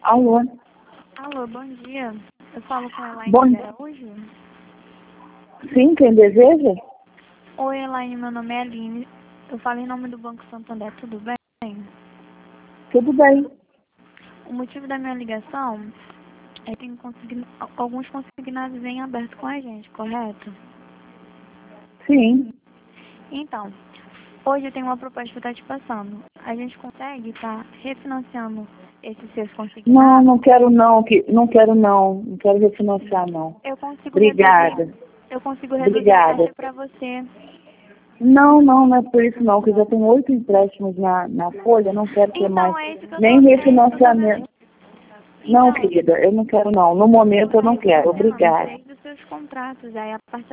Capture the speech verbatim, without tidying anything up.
Alô? Alô, bom dia. Eu falo com a Elaine Bom... Araújo. Sim, quem deseja? Oi, Elaine, meu nome é Aline. Eu falo em nome do Banco Santander, tudo bem? Tudo bem. O motivo da minha ligação é que tem consigna... alguns consignados em aberto com a gente, correto? Sim. Então, hoje eu tenho uma proposta para estar te passando. A gente consegue estar refinanciando esses seus consignados? Não, não quero não, que, não quero não. Não quero refinanciar não. Eu consigo Obrigada. reduzir, eu consigo reduzir Obrigada. a taxa para você. Não, não, não é por isso não, que eu já tenho oito empréstimos na, na folha, não quero ter Então, mais é isso que eu nem tô, é isso que eu tô refinanciamento. vendo. Não, Então, querida, eu não quero não. No momento eu não é isso que eu quero. tô vendo, Obrigada. sei dos seus contratos. Aí a partir